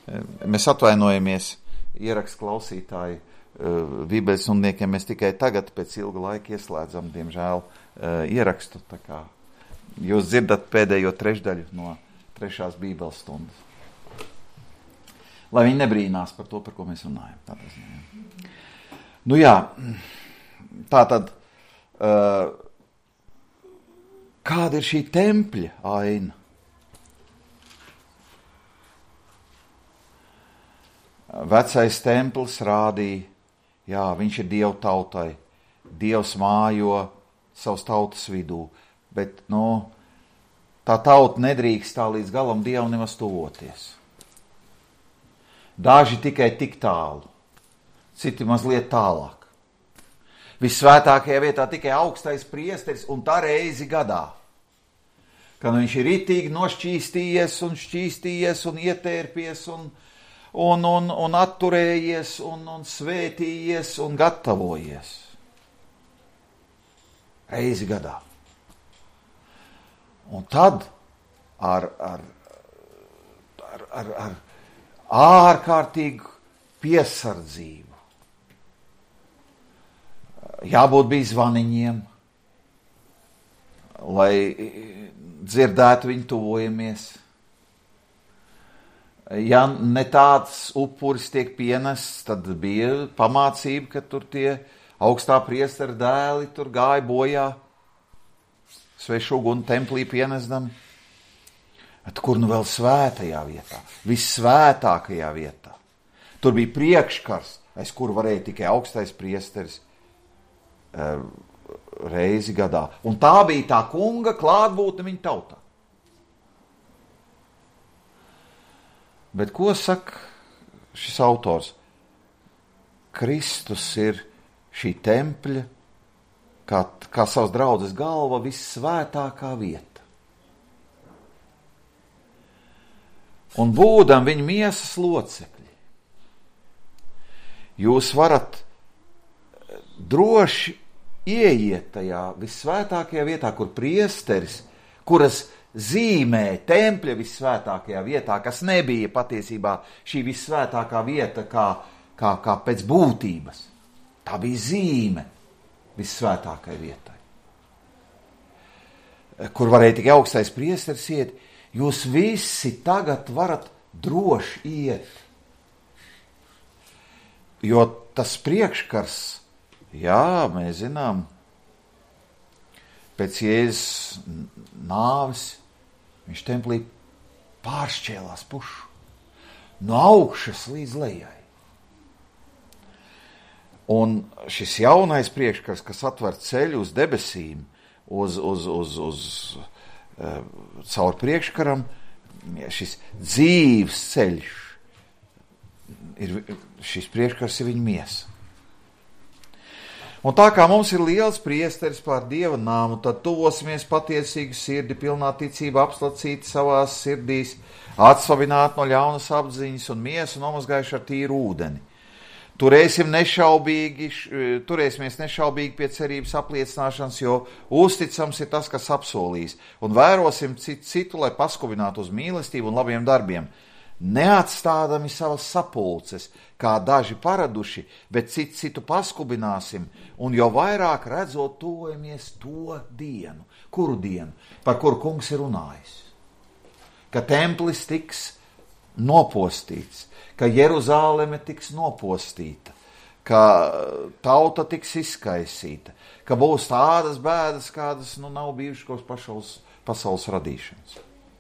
Mēs atvainojamies ierakstu klausītāji Bībeles runniekiem. Mēs tikai tagad pēc ilga laika ieslēdzam, diemžēl, ierakstu. Tā kā jūs dzirdat pēdējo trešdaļu no 3. Bībeles stundas. Lai viņi nebrīnās par to, par ko mēs runājam. Nu jā, tātad, kāda ir šī tempļa aina? Vecais templis rādīja, jā, viņš ir Dievu tautai, Dievs mājo savas tautas vidū, bet, tā tauta nedrīkst tā līdz galam Dievam nemaz tuvoties. Daži tikai tik tālu, citi mazliet tālāk. Vissvētākajā vietā tikai augstais priesteris un tā reizi gadā, kad viņš ir ritīgi nošķīstījies un ietērpies un atturējies un svētījies un gatavojies. Reizi gadā. Un tad ar ārkārtīgu piesardzību. Jābūt bija zvaniņiem, lai dzirdētu viņu tuvojamies. Ja ne tāds upuris tiek pienests, tad bija pamācība, ka tur tie augstā priestera dēli tur gāja bojā, svešu uguni templī pienesdami. Kur nu vēl svētajā vietā, vissvētākajā vietā. Tur bija priekškars, aiz kuru varēja tikai augstais priesteris reizi gadā. Un tā bija tā kunga klātbūtne viņa tautā. Bet ko saka šis autors? Kristus ir šī tempļa, kā savas draudzes galva, vissvētākā vieta. Un būdam viņa miesas locekļi, jūs varat droši ieiet tajā vissvētākajā vietā, kur priesteris, kuras zīmē tempļa vissvētākajā vietā, kas nebija patiesībā šī vissvētākā vieta kā pēc būtības. Tā bija zīme vissvētākajai vietai. Kur varēja tikai augstais priesteris iet, jūs visi tagad varat droši iet. Jo tas priekškars, jā, mēs zinām, pēc Jēzus nāves viņš templī pāršķēlās pušu no augšas līdz lejai. Un šis jaunais priekškars, kas atver ceļu uz debesīm, caur priekškaram, šis dzīves ceļš, šis priekškars ir viņa miesa. Un tā kā mums ir liels priesteris pār Dieva nāmu, tad tuvosimies patiesīgu sirdi, pilnā ticība apslacīti savās sirdīs, atsvabināti no ļaunas apziņas un miesu nomazgājuši ar tīru ūdeni. Turēsimies nešaubīgi pie cerības apliecināšanas, jo uzticams ir tas, kas apsolīs, un vērosim citu, lai paskubinātu uz mīlestību un labiem darbiem, neatstādami savas sapulces, kā daži paraduši, bet citu paskubināsim, un jau vairāk redzot tuvojamies to dienu. Kuru dienu? Par kuru kungs ir runājis? Ka templis tiks nopostīts, ka Jeruzāleme tiks nopostīta, ka tauta tiks izkaisīta, ka būs tādas bēdas, kādas nav bijušas kopš pasaules radīšanas.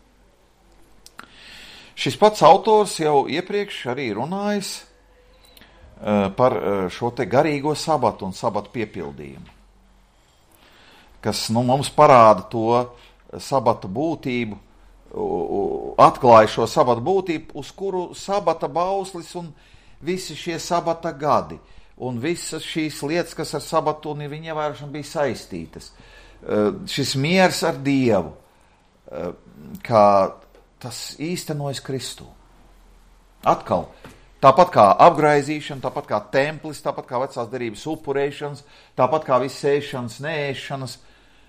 Šis pats autors jau iepriekš arī runājis par šo te garīgo sabatu un sabatu piepildījumu, kas mums parāda to sabata būtību, atklāja šo sabata būtību, uz kuru sabata bauslis un visi šie sabata gadi un visas šīs lietas, kas ar sabatu un viņa ievērošanu bija saistītas. Šis miers ar Dievu, kā tas īstenojas Kristū. Atkal, tāpat kā apgraizīšana, tāpat kā templis, tāpat kā vecās derības upurēšanas, tāpat kā viss ēšanas, neēšanas,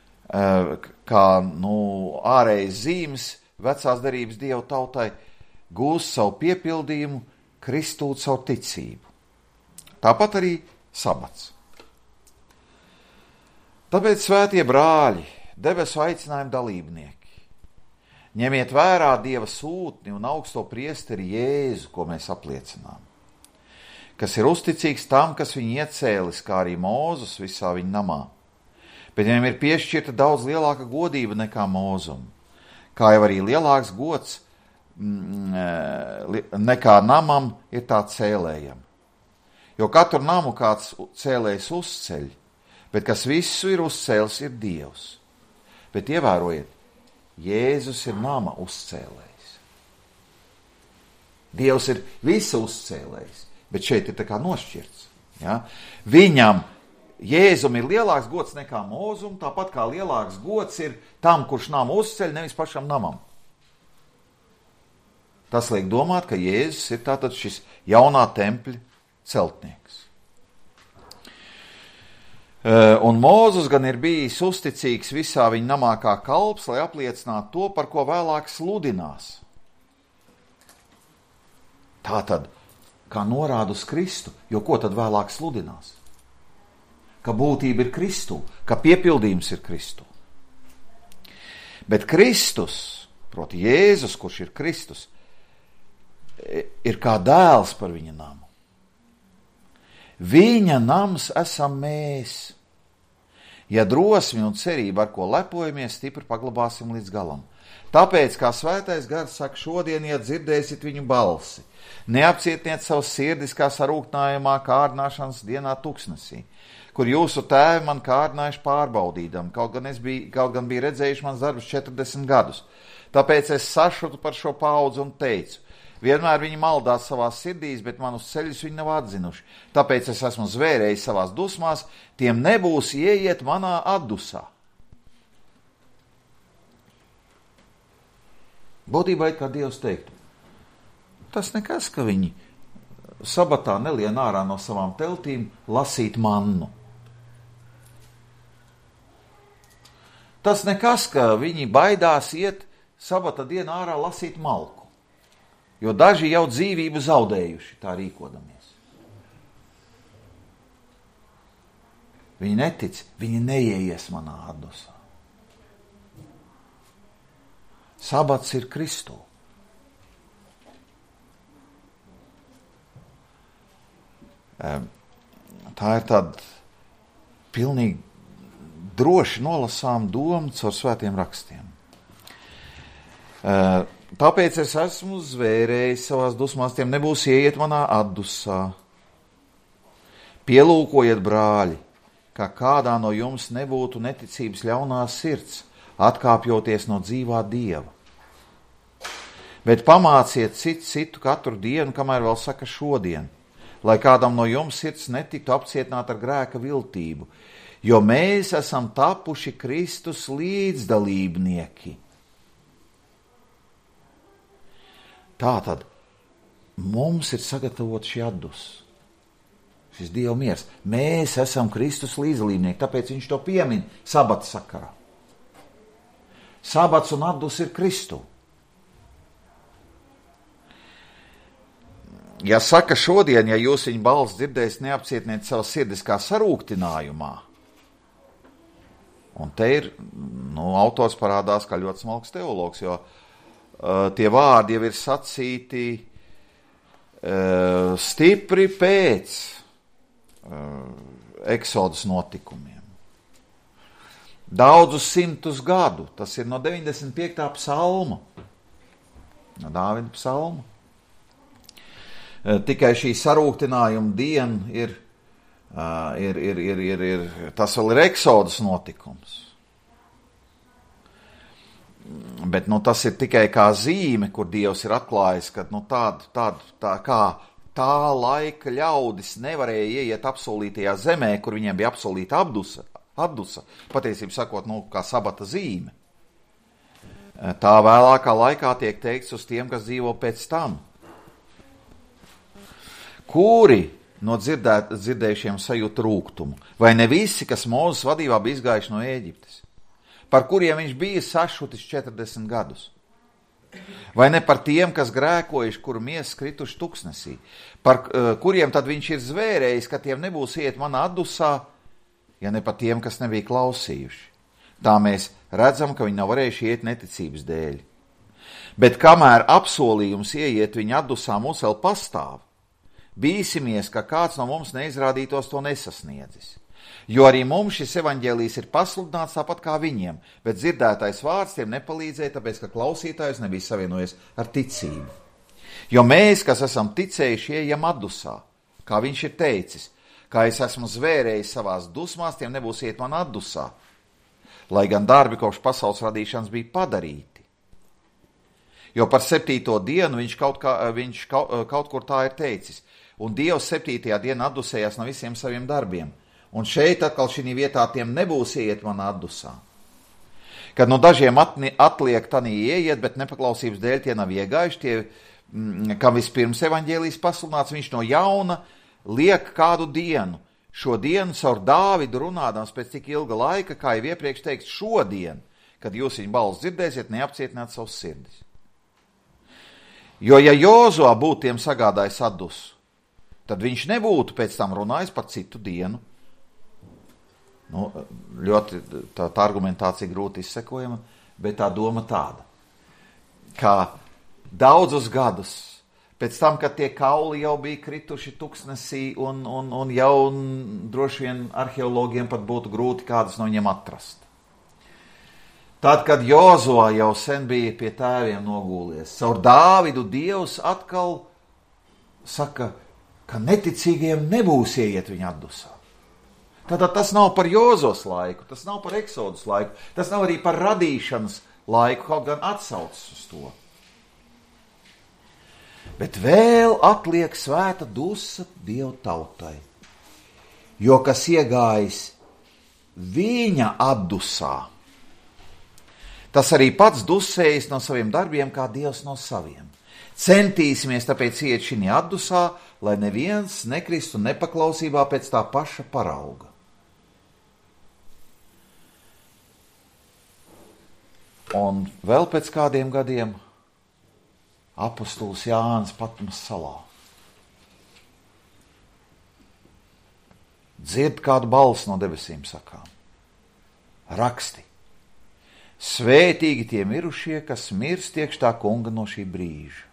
kā ārējas zīmes vecās derības Dievu tautai, gūst savu piepildījumu Kristū caur ticību. Tāpat arī sabats. Tāpēc, svētie brāļi, debesu aicinājumu dalībnieki, ņemiet vērā Dieva sūtni un augsto priesteri Jēzu, ko mēs apliecinām, kas ir uzticīgs tam, kas viņu iecēlis, kā arī Mūzus visā viņa namā. Bet viņam ir piešķirta daudz lielāka godība nekā Mūzum, kā jau arī lielāks gods nekā namam ir tā cēlējam. Jo katru namu kāds cēlējs uzceļ, bet kas visu ir uzcēlis, ir Dievs. Bet ievērojiet, Jēzus ir nama uzcēlējs. Dievs ir visa uzcēlējs, bet šeit ir tā kā nošķirts. Ja? Viņam, Jēzum ir lielāks gods nekā Mūzum, tāpat kā lielāks gods ir tam, kurš namu uzceļ, nevis pašam namam. Tas liek domāt, ka Jēzus ir tātad šis jaunā tempļa celtnieks. Un Mūzus gan ir bijis uzticīgs visā viņa namā kā kalps, lai apliecinātu to, par ko vēlāk sludinās. Tātad, kā norāda uz Kristu, jo ko tad vēlāk sludinās? Ka būtība ir Kristū, ka piepildījums ir Kristū. Bet Kristus, proti Jēzus, kurš ir Kristus, ir kā dēls par viņa namu. Viņa nams esam mēs. Ja drosmi un cerība, ar ko lepojamies, stipri paglabāsim līdz galam. Tāpēc, kā svētais gars saka, šodien, ja dzirdēsit viņu balsi, neapcietniet savas sirdis kā sarūktinājumā kārdināšanas dienā tuksnesī, kur jūsu tēvi man kārdinājuši pārbaudīdam, kaut gan bija redzējuši mans darbus 40 gadus. Tāpēc es sašutu par šo paudzi un teicu, vienmēr viņi maldās savās sirdīs, bet manus ceļus viņi nav atzinuši. Tāpēc es esmu zvērējis savās dusmās, tiem nebūs ieiet manā atdusā. Būtībā ir, kā Dievs teiktu, tas nekas, ka viņi sabatā nelien ārā no savām teltīm lasīt mannu. Tas nekas, ka viņi baidās iet sabata dienā ārā lasīt malku. Jo daži jau dzīvību zaudējuši, tā rīkodamies. Viņi netic, viņi neieies manā atdusā. Sabats ir Kristū. Tā ir tāda pilnīgi droši nolasām doma caur svētiem rakstiem. Tāpēc es esmu zvērējis savās dusmās, tiem nebūs ieiet manā atdusā. Pielūkojiet, brāļi, ka kādā no jums nebūtu neticības ļaunā sirds, atkāpjoties no dzīvā Dieva. Bet pamāciet citu katru dienu, kamēr vēl saka šodien, lai kādam no jums sirds netiktu apcietināta ar grēka viltību, jo mēs esam tapuši Kristus līdzdalībnieki. Tātad mums ir sagatavot šī atdus, šis Dieva miers. Mēs esam Kristus līdzdalībnieki, tāpēc viņš to piemin sabata sakarā. Sabats un atdus ir Kristū. Ja saka šodien, ja jūs viņa balsi dzirdēs, neapcietniet savas sirdis kā sarūktinājumā. Un te ir, autors parādās kā ļoti smalks teologs, jo tie vārdi jau ir sacīti stipri pēc eksodas notikumiem. Daudzus simtus gadu, tas ir no 95. psalma, no Dāvida psalma. Tikai šī sarūktinājuma diena ir tas vēl ir eksodas notikums. Bet tas ir tikai kā zīme, kur Dievs ir atklājis, ka tā laika ļaudis nevarēja ieiet apsolītajā zemē, kur viņiem bija apsolīta atdusa, patiesībā sakot, kā sabata zīme. Tā vēlākā laikā tiek teikts uz tiem, kas dzīvo pēc tam. Kuri no dzirdējušiem sajūt rūgtumu, vai ne visi, kas Mūzes vadībā bija izgājuši no Ēģiptes, par kuriem viņš bija sašutis 40 gadus. Vai ne par tiem, kas grēkojuši, kuru miesas krituši tuksnesī, par kuriem tad viņš ir zvērējis, ka tiem nebūs iet manā atdusā, ja ne par tiem, kas nebija klausījuši. Tā mēs redzam, ka viņi nav varējuši iet neticības dēļ. Bet kamēr apsolījums ieiet viņa atdusā mūs vēl pastāv, bīsimies, ka kāds no mums neizrādītos to nesasniedzis. Jo arī mums šis evaņģēlijs ir pasludināts tāpat kā viņiem, bet dzirdētais vārds tiem nepalīdzēja, tāpēc, ka klausītājs nebija savienojies ar ticību. Jo mēs, kas esam ticējuši, ejam atdusā, kā viņš ir teicis, kā es esmu zvērējis savās dusmās, tiem nebūs iet man atdusā, lai gan darbi kopš pasaules radīšanas bija padarīti. Jo par 7. dienu viņš kaut kur tā ir teicis, un Dievs 7. dienā atdusējās no visiem saviem darbiem. Un šeit atkal šī vietā tiem nebūs ieiet manā atdusā. Kad no dažiem atliek tanī ieiet, bet nepaklausības dēļ tie nav iegājuši, tie, kam vispirms evaņģēlijs pasludināts, viņš no jauna liek kādu dienu. Šo dienu caur Dāvidu runādams pēc tik ilga laika, kā jau iepriekš teiks, šodien, kad jūs viņu balsi dzirdēsiet, neapcietināt savus sirdis. Jo ja Jozuā būtu tiem sagādājis atdusu, tad viņš nebūtu pēc tam runājis par citu dienu. Ļoti tā argumentācija grūti izsekojama, bet tā doma tāda, ka daudzus gadus pēc tam, kad tie kauli jau bija krituši tuksnesī un jau droši vien arheologiem pat būtu grūti kādus no viņiem atrast. Tad, kad Jozuā jau sen bija pie tēviem nogūlies, caur Dāvidu Dievs atkal saka, ka neticīgiem nebūs ieiet viņa atdusā. Tātad tas nav par Jozos laiku, tas nav par Eksodus laiku, tas nav arī par radīšanas laiku, kaut gan atsaucas uz to. Bet vēl atliek svēta dusa Dievu tautai, jo kas iegājis viņa atdusā, tas arī pats dusējas no saviem darbiem, kā Dievs no saviem. Centīsimies tāpēc iet šī atdusā, lai neviens nekristu nepaklausībā pēc tā paša parauga. Un vēl pēc kādiem gadiem apostols Jānis Patmas salā dzird kādu balsi no debesīm sakām. Raksti. Svētīgi tie mirušie, kas mirst iekš tā kunga no šī brīža.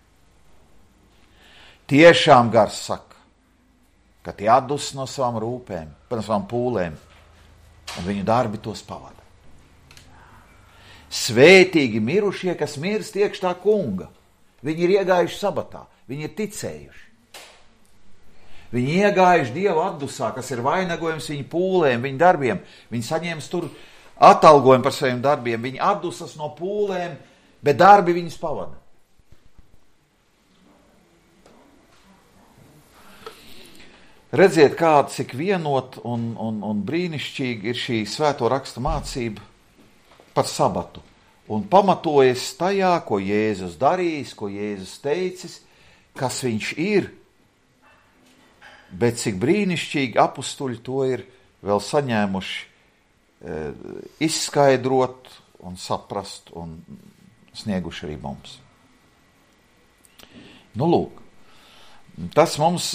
Tiešām gars saka, ka tie atdus no savām rūpēm, no savām pūlēm, un viņu darbi tos pavada. Svētīgi mirušie, kas mirst iekš tā kunga. Viņi ir iegājuši sabatā, viņi ir ticējuši. Viņi iegājuši Dieva atdusā, kas ir vainagojums viņu pūlēm, viņu darbiem. Viņi saņems tur atalgojumu par saviem darbiem, viņi atdusas no pūlēm, bet darbi viņus pavada. Redziet, kāda cik vienot un brīnišķīgi ir šī svēto raksta mācība par sabatu. Un pamatojas tajā, ko Jēzus darījis, ko Jēzus teicis, kas viņš ir. Bet cik brīnišķīgi apustuļi to ir vēl saņēmuši izskaidrot un saprast un snieguši arī mums. Nu, lūk, tas mums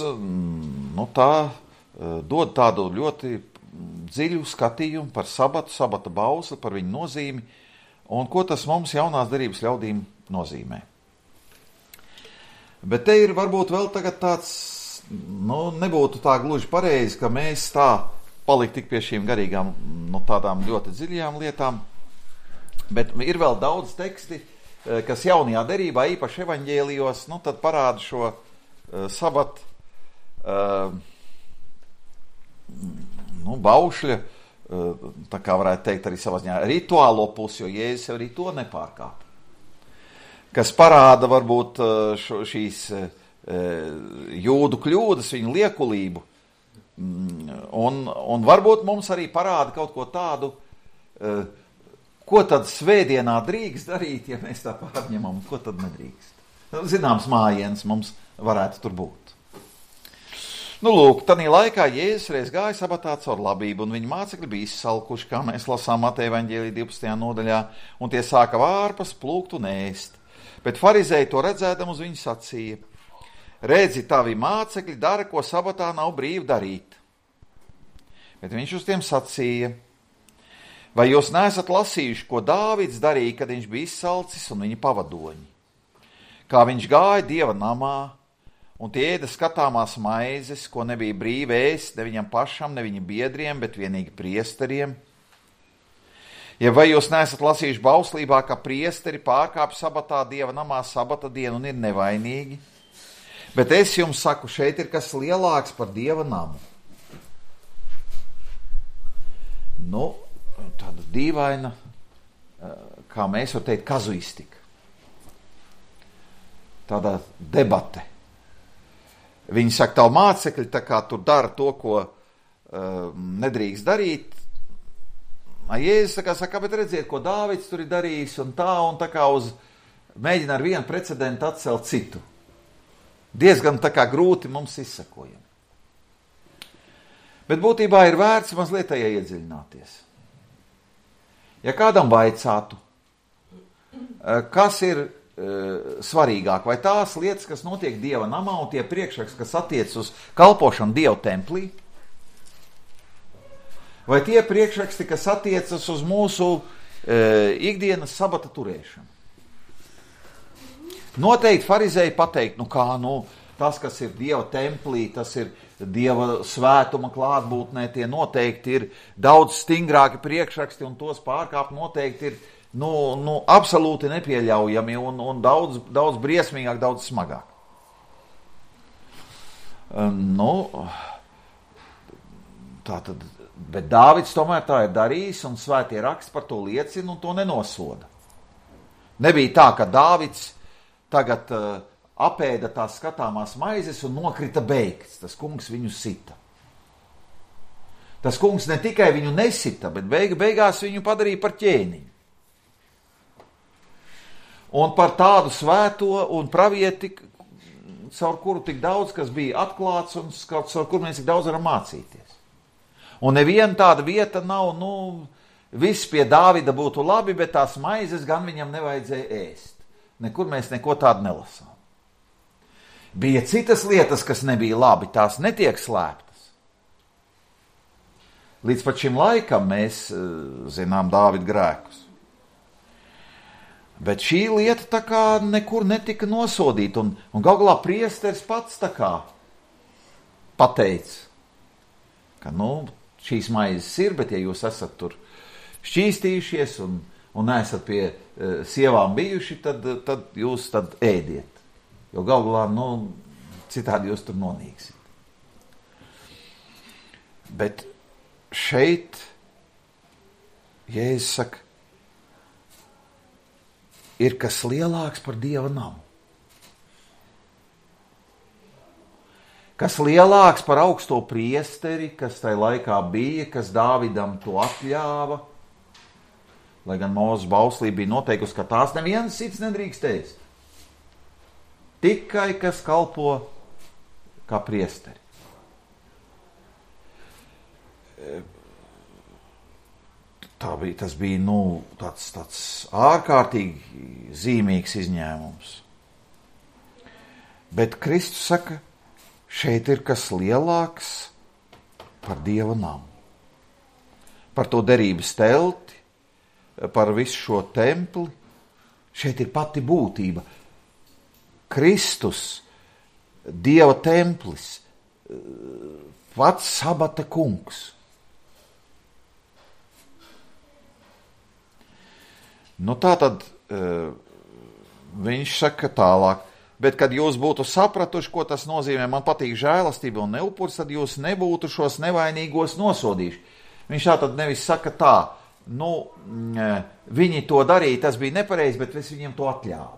dod tādu ļoti dziļu skatījumu par sabatu, sabata bausli, par viņu nozīmi un ko tas mums jaunās derības ļaudīm nozīmē. Bet te ir varbūt vēl tagad tāds, nebūtu tā gluži pareizi, ka mēs tā palikt tik pie šīm garīgām, tādām ļoti dziļajām lietām, bet ir vēl daudz teksti, kas jaunajā derībā, īpaši evaņģēlijos, tad parāda šo sabatu, baušļa, tā kā varētu teikt arī savā ziņā rituālo pusi, jo Jēzus arī to nepārkāp. Kas parāda varbūt šīs jūdu kļūdas, viņu liekulību, un varbūt mums arī parāda kaut ko tādu, ko tad svētdienā drīkst darīt, ja mēs tā pārņemam, ko tad nedrīkst. Zināms mājiens mums varētu tur būt. Lūk, tanī laikā Jēzus reiz gāja sabatā caur labību, un viņa mācekļi bija izsalkuši, kā mēs lasām Mateja evaņģēlija 12. nodaļā, un tie sāka vārpas, plūkt un ēst. Bet farizēji to redzēdam uz viņu sacīja: redzi, tavi mācekļi dara, ko sabatā nav brīvi darīt. Bet viņš uz tiem sacīja: vai jūs neesat lasījuši, ko Dāvids darīja, kad viņš bija izsalcis un viņa pavadoņi? Kā viņš gāja Dieva namā, un tie ēda skatāmās maizes, ko nebija brīvi ēst ne viņam pašam, ne viņa biedriem, bet vienīgi priesteriem. Ja vai jūs neesat lasījuši bauslībā, ka priesteri pārkāpj sabatā Dieva namā sabata dienu un ir nevainīgi? Bet es jums saku, šeit ir kas lielāks par Dieva namu. Nu, tāda dīvaina, kā mēs varam teikt, kazuistika. Tāda debate. Viņi saka, tavu mācekļi tā kā tur dara to, ko nedrīkst darīt. Jēzus tā kā saka, bet redziet, ko Dāvids tur ir darījis un tā kā mēģina ar vienu precedentu atcelt citu. Diezgan tā kā grūti mums izsakojami. Bet būtībā ir vērts mazliet tajā iedziļināties. Ja kādam vaicātu, kas ir svarīgāk, vai tās lietas, kas notiek Dieva namā un tie priekšraksti, kas attiec uz kalpošanu Dieva templī, vai tie priekšraksti, kas attiecas uz mūsu ikdienas sabata turēšanu. Noteikti farizēji pateikt, tas, kas ir Dieva templī, tas ir Dieva svētuma klātbūtnē, tie noteikti ir daudz stingrāki priekšraksti un tos pārkāpt noteikti ir absolūti nepieļaujami un daudz briesmīgāk, daudz smagāk. Tātad, bet Dāvids tomēr tā ir darījis un svētie raksti par to liecina un to nenosoda. Nebija tā, ka Dāvids tagad apēda tās skatāmās maizes un nokrita beigts. Tas kungs viņu sita. Tas kungs ne tikai viņu nesita, bet beigās viņu padarīja par ķēniņu. Un par tādu svēto un pravieti, caur kuru tik daudz, kas bija atklāts un caur kuru mēs tik daudz varam mācīties. Un neviena tāda vieta nav, viss pie Dāvida būtu labi, bet tās maizes gan viņam nevajadzēja ēst. Nekur mēs neko tādu nelasām. Bija citas lietas, kas nebija labi, tās netiek slēptas. Līdz pat šim laikam mēs zinām Dāvida grēkus. Bet šī lieta tā kā nekur netika nosodīta, un galu galā priesteris pats tā kā pateica, ka šīs maizes ir, bet ja jūs esat tur šķīstījušies un neesat pie sievām bijuši, tad jūs tad ēdiet. Jo galu galā, citādi jūs tur nonīksiet. Bet šeit Jēzus saka, ir kas lielāks par Dieva namu. Kas lielāks par augsto priesteri, kas tai laikā bija, kas Dāvidam to atļāva, lai gan Mūzes bauslī bija noteikusi, ka tās neviens cits nedrīkst ēst. Tikai kas kalpo kā priesteri. Tas bija tāds ārkārtīgi zīmīgs izņēmums. Bet Kristus saka, šeit ir kas lielāks par Dieva namu. Par to derības telti, par visu šo templi. Šeit ir pati būtība. Kristus, Dieva templis, pats sabata kungs. Tātad viņš saka tālāk, bet kad jūs būtu sapratuši, ko tas nozīmē, man patīk žēlastība un neupurs, tad jūs nebūtu šos nevainīgos nosodījuši. Viņš tātad nevis saka tā, viņi to darīja, tas bija nepareizi, bet es viņiem to atļāvu.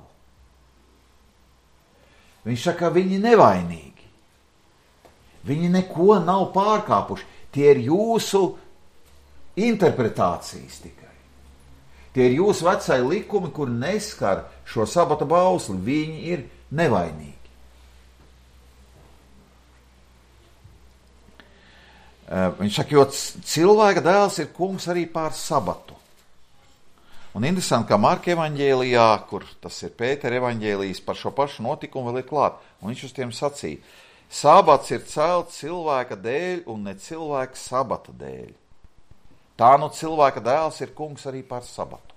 Viņš saka, viņi nevainīgi. Viņi neko nav pārkāpuši. Tie ir jūsu interpretācijas tikai. Tie ir jūsu vecai likumi, kur neskar šo sabata bausli. Viņi ir nevainīgi. Viņš saka, jo cilvēka dēls ir kungs arī pār sabatu. Un interesanti, ka Marka evaņģēlijā, kur tas ir Pētera evaņģēlijs, par šo pašu notikumu vēl ir klāt. Un viņš uz tiem sacīja, sabats ir celts cilvēka dēļ un ne cilvēka sabata dēļ. Tā nu cilvēka dēls ir kungs arī par sabatu.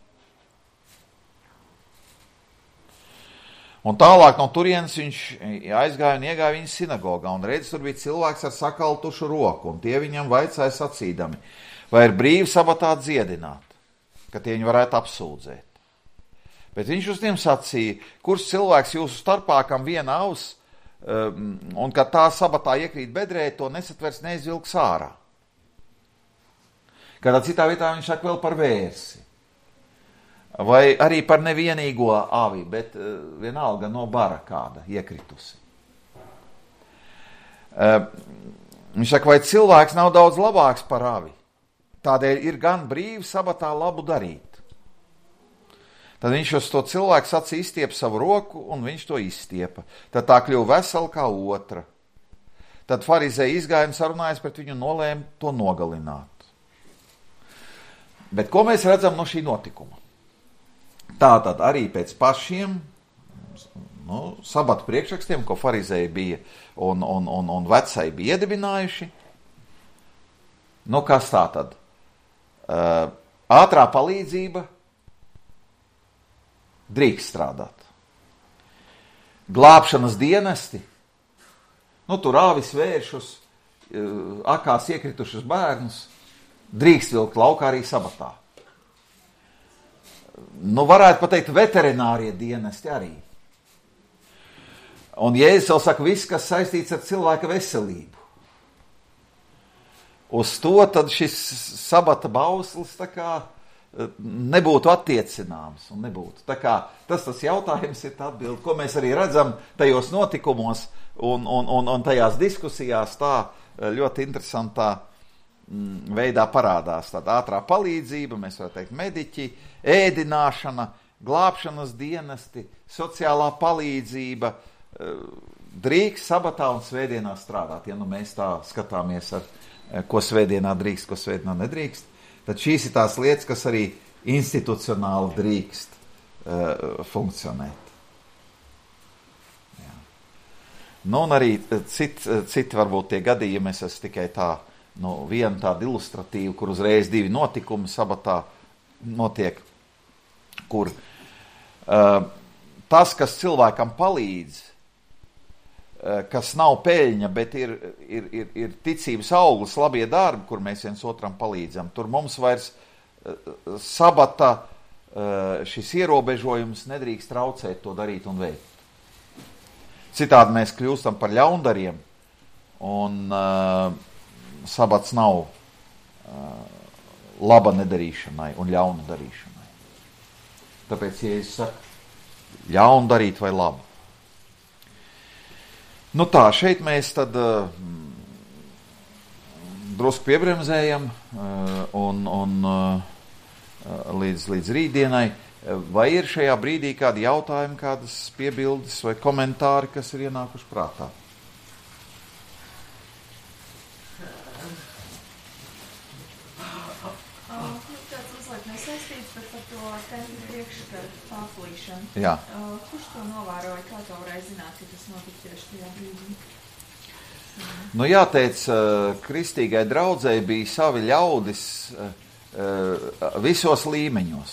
Un tālāk no turienes viņš aizgāja un iegāja viņa sinagogā, un redz, tur bija cilvēks ar sakaltušu roku, un tie viņam vaicāja sacīdami, vai ir brīvi sabatā dziedināt, ka tie viņu varētu apsūdzēt. Bet viņš uz tiem sacīja, kurš cilvēks jūsu starpā, kam viena aus, un kad tā sabatā iekrīt bedrē, to nesatvers neizvilks ārā. Kādā citā vietā viņš saka vēl par vērsi. Vai arī par nevienīgo avi, bet vienalga no bara kāda iekritusi. Viņš saka, vai cilvēks nav daudz labāks par avi? Tādēļ ir gan brīvi sabatā labu darīt. Tad viņš uz to cilvēku sacīja izstiep savu roku, un viņš to izstiepa. Tad tā kļuva vesela kā otra. Tad farizēji izgāja un sarunājas pret viņu, nolēma to nogalināt. Bet ko mēs redzam no šī notikuma? Tātad arī pēc pašiem sabata priekšrakstiem, ko farizēji bija un vecai bija iedibinājuši. Kas tātad? Ātrā palīdzība drīkst strādāt. Glābšanas dienesti, tur āvis vēršus, akās iekritušus bērnus, drīkst vilkt laukā arī sabatā. Varētu pateikt, veterinārie dienesti arī. Un Jēzus vēl saka, viss, kas saistīts ar cilvēka veselību. Uz to tad šis sabata bauslis tā kā nebūtu attiecināms. Un nebūtu. Tā kā tas jautājums ir tā atbilde, ko mēs arī redzam tajos notikumos un tajās diskusijās tā ļoti interesantā veidā parādās. Tāda ātrā palīdzība, mēs varam teikt mediķi, ēdināšana, glābšanas dienesti, sociālā palīdzība, drīkst sabatā un svētdienā strādāt. Ja mēs tā skatāmies, ko svētdienā drīkst, ko svētdienā nedrīkst, tad šīs ir tās lietas, kas arī institucionāli drīkst funkcionēt. Jā. Un arī citi varbūt tie gadījumi, es esmu tikai tā, viena tāda ilustratīva, kur uzreiz divi notikumi sabatā notiek, kur tas, kas cilvēkam palīdz, kas nav peļņa, bet ir ticības auglis, labie darbi, kur mēs viens otram palīdzam, tur mums vairs sabata šis ierobežojums nedrīkst traucēt to darīt un veikt. Citādi mēs kļūstam par ļaundariem, un sabats nav laba nedarīšanai un ļauna darīšanai. Tāpēc, ja es saku, ļaunu darīt vai labu. Šeit mēs tad drusku piebremzējam un līdz rītdienai. Vai ir šajā brīdī kādi jautājumi, kādas piebildes vai komentāri, kas ir ienākuši prātā? Jā. Kurš to novēroja, kā to varēja zināt, ka tas notika tieši tajā brīdī? Jāteic, kristīgai draudzei bija savi ļaudis visos līmeņos.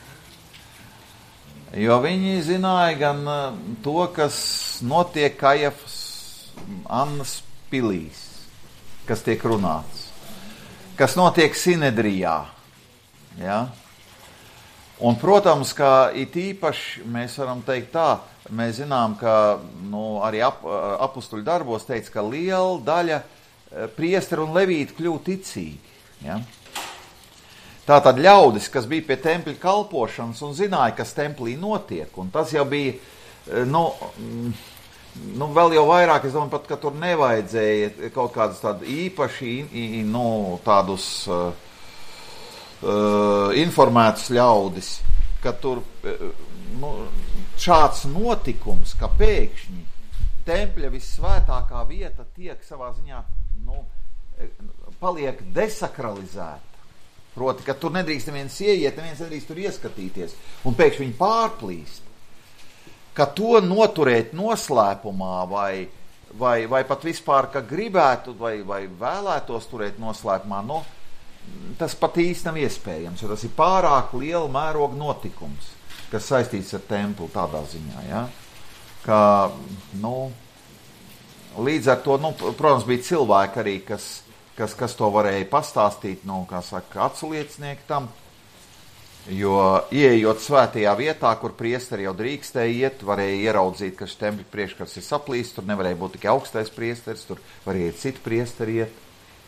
Jo viņi zināja gan to, kas notiek Kajafas Annas pilīs, kas tiek runāts, kas notiek Sinedrijā. Ja? Un, protams, ka it īpaši mēs varam teikt tā, mēs zinām, ka arī apustuļu darbos teica, ka liela daļa priesteru un levītu kļūtu ticīgi. Ja? Tātad ļaudis, kas bija pie tempļa kalpošanas un zināja, kas templī notiek, un tas jau bija, vēl jau vairāk, es domāju, pat, ka tur nevajadzēja kaut kādus tādu īpaši, tādus informētus ļaudis, ka tur šāds notikums, ka pēkšņi tempļa vissvētākā vieta tiek savā ziņā, paliek desakralizēta. Proti, ka tur nedrīkst neviens ieiet, neviens nedrīkst tur ieskatīties, un pēkšņi viņi pārplīst. Ka to noturēt noslēpumā vai pat vispār, ka gribētu vai vēlētos turēt noslēpumā, tas pat īsti nav iespējams, jo tas ir pārāk liela mēroga notikums, kas saistīts ar templi tādā ziņā, ja? Ka, līdz ar to, protams, bija cilvēki arī, kas to varēja pastāstīt, kā saka, aculiecinieki tam, jo ieejot svētajā vietā, kur priesteri jau drīkstēja iet, varēja ieraudzīt, ka šis tempļa priekškars ir saplīsts, tur nevarēja būt tikai augstais priesteris, tur varēja citi priesteri iet.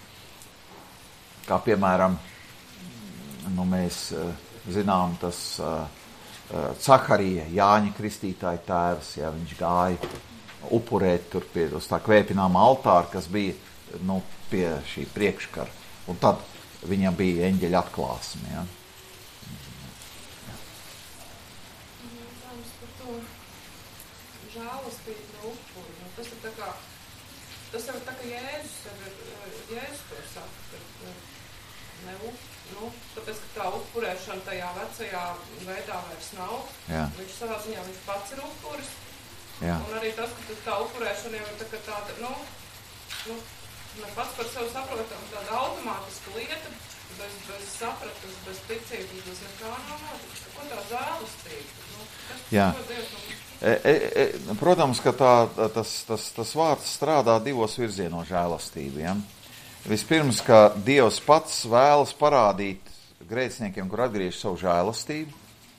Kā piemēram, mēs zinām, tas Caharija, Jāņa Kristītāja tēvs, ja, viņš gāja upurēt tur uz tā kvēpināma altāra, kas bija pie šī priekškara, un tad viņam bija eņģeļa atklāsme, ja. Tas ir Jēzus to saka, tāpēc, ka tā upurēšana tajā vecajā veidā vairs nav. Jā. Viņš savā ziņā, viņš pats ir upuris. Jā. Un arī tas, ka tā upurēšana jau ir tāda, ne pats par sevi saprotam, tāda automātiska lieta, bez sapratnes, bez ticības, bez nekā nav noticis. Ko tā žēlastība? Jā. Protams, ka tas vārds strādā divos virzienos žēlastību, ja? Vispirms, ka Dievs pats vēlas parādīt grēciniekiem, kur atgriež savu žēlastību,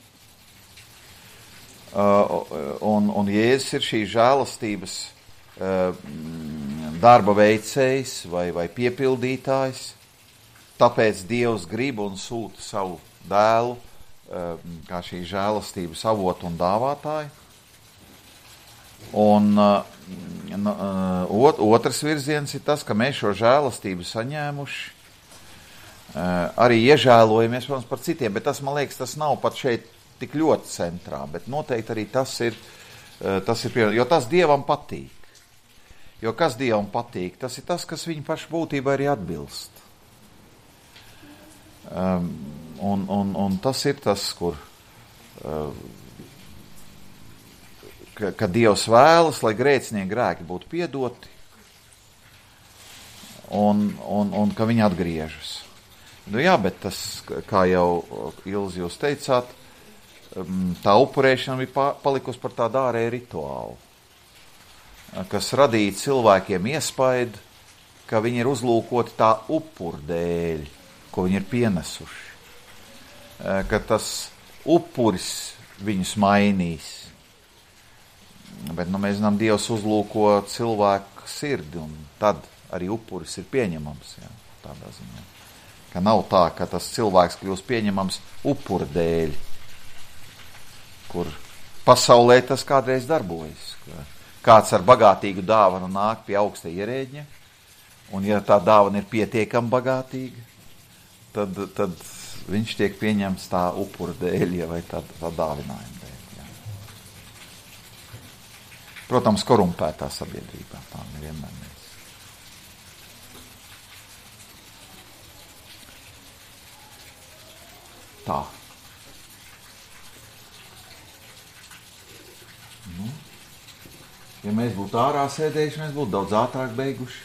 un Jēzus ir šī žēlastības darba veicējs vai piepildītājs, tāpēc Dievs grib un sūta savu dēlu kā šī žēlastības avotu un dāvātāju. Un otrs virziens ir tas, ka mēs šo žēlastību saņēmuši, arī iežēlojamies, protams, par citiem, bet tas, man liekas, tas nav pat šeit tik ļoti centrā, bet noteikti arī tas ir jo tas Dievam patīk. Jo kas Dievam patīk, tas ir tas, kas viņa paša būtībā arī atbilst. Un tas ir tas, kur ka Dievs vēlas, lai grēcinieki grēki būtu piedoti un ka viņi atgriežas. Jā, bet tas, kā jau Ilzi jūs teicāt, tā upurēšana bija palikusi par tādu ārēju rituālu, kas radīja cilvēkiem iespaidu, ka viņi ir uzlūkoti tā upur dēļ, ko viņi ir pienesuši. Ka tas upuris viņus mainīs. Bet mēs zinām, Dievs uzlūko cilvēku sirdi, un tad arī upuris ir pieņemams, jā, tādā ziņā. Ka nav tā, ka tas cilvēks kļūst pieņemams upura dēļ, kur pasaulē tas kādreiz darbojas. Kāds ar bagātīgu dāvanu nāk pie augsta ierēģņa, un ja tā dāvana ir pietiekami bagātīga, tad viņš tiek pieņemts tā upura dēļ, ja, vai tā dāvinājuma dēļ. Protams, korumpētā sabiedrībā tā nevienmēr mēs. Tā. Ja mēs būtu ārā sēdējuši, mēs būtu daudz ātrāk beiguši.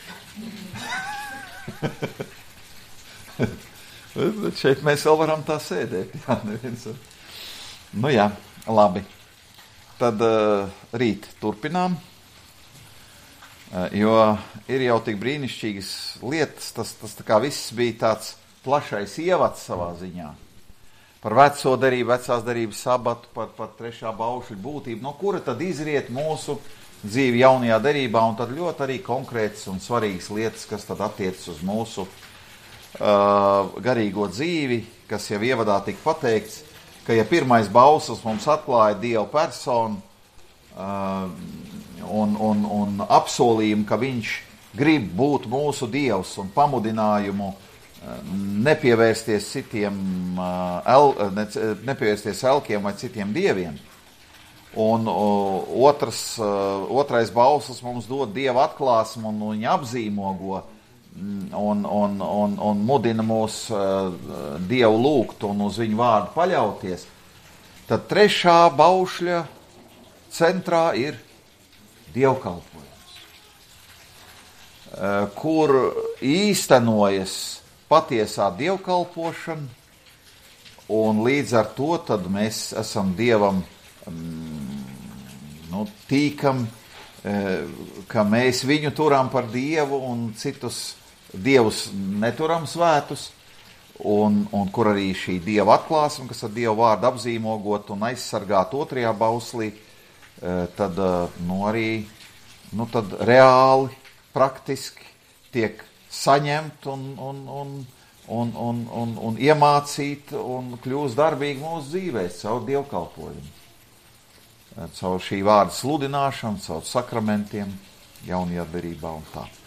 Bet šeit mēs vēl varam tā sēdēt. Jā, neviens. Jā, labi. Tad rīt turpinām, jo ir jau tik brīnišķīgas lietas, tas tā kā viss bija tāds plašais ievads savā ziņā. Par veco darību, vecās darības sabatu, par trešā baušļa būtību, no kura tad izriet mūsu dzīvi jaunajā darībā, un tad ļoti arī konkrētas un svarīgas lietas, kas tad attiecas uz mūsu garīgo dzīvi, kas jau ievadā tika pateikts, ka ja pirmais bauslis mums atklāja Dieva personu un apsolījumu, ka viņš grib būt mūsu Dievs un pamudinājumu nepievērsties nepievērsties elkiem vai citiem dieviem. Un otrais bauslis mums dod Dieva atklāsmu un viņa apzīmogo un mudina mūs Dievu lūgt un uz viņu vārdu paļauties, tad trešā baušļa centrā ir dievkalpojums, kur īstenojas patiesā dievkalpošana, un līdz ar to tad mēs esam Dievam tīkam, ka mēs viņu turam par Dievu un citus dievus neturam svētus, un kur arī šī Dieva atklāsme, kas ar Dievu vārdu apzīmogot un aizsargāt otrajā bauslī, tad, arī, tad reāli, praktiski tiek saņemt un iemācīt un kļūst darbīgi mūsu dzīvēs caur dievkalpojumu. Caur šī vārda sludināšanu, caur sakramentiem, jaunajā derībā un tā.